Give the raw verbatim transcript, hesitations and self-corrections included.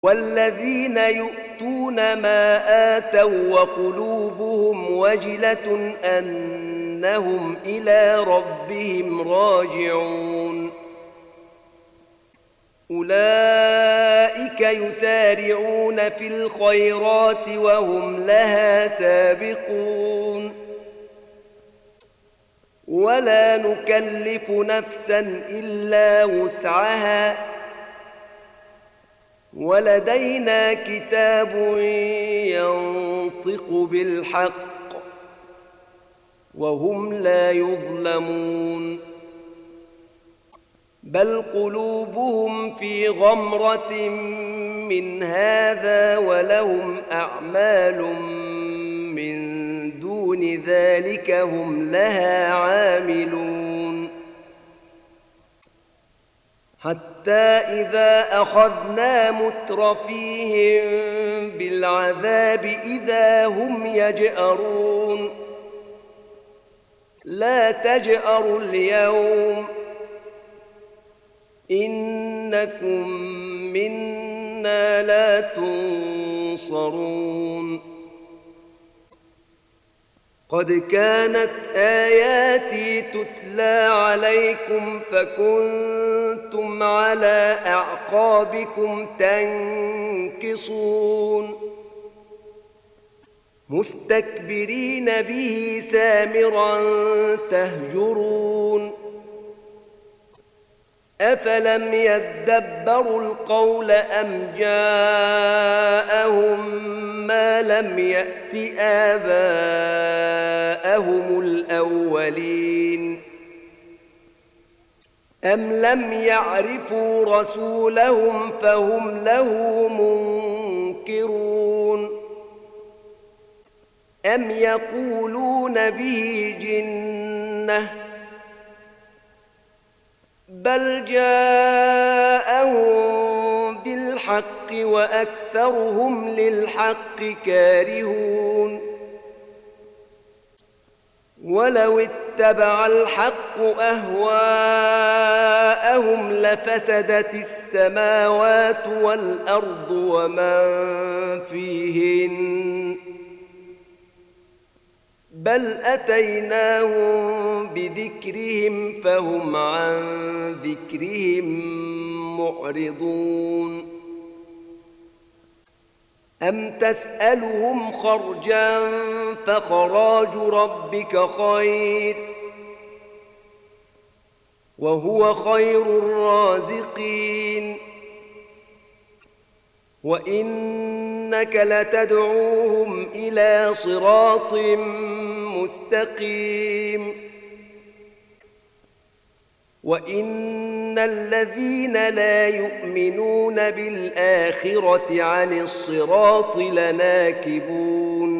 والذين يؤتون ما آتوا وقلوبهم وجلة أنهم إلى ربهم راجعون أولئك يسارعون في الخيرات وهم لها سابقون ولا نكلف نفسا إلا وسعها ولدينا كتاب ينطق بالحق وهم لا يظلمون بل قلوبهم في غمرة من هذا ولهم أعمال من دون ذلك هم لها عاملون حتى إذا أخذنا مترفيهم بالعذاب إذا هم يجأرون لا تجأروا اليوم إنكم منا لا تنصرون قد كانت آياتي تتلى عليكم فكنتم على أعقابكم تنكصون مستكبرين به سامرا تهجرون أفلم يدبروا القول أم جاءهم ما لم يأت آباءهم الأولين أم لم يعرفوا رسولهم فهم له منكرون أم يقولون به جنة بل جاءهم بالحق وأكثرهم للحق كارهون ولو اتبع الحق أهواءهم لفسدت السماوات والأرض ومن فيهن بل أتيناهم بذكرهم فهم عن ذكرهم معرضون أم تسألهم خرجا فخراج ربك خير وهو خير الرازقين وإنك لتدعوهم إلى صراط مستقيم وإن الذين لا يؤمنون بالآخرة عن الصراط لناكبون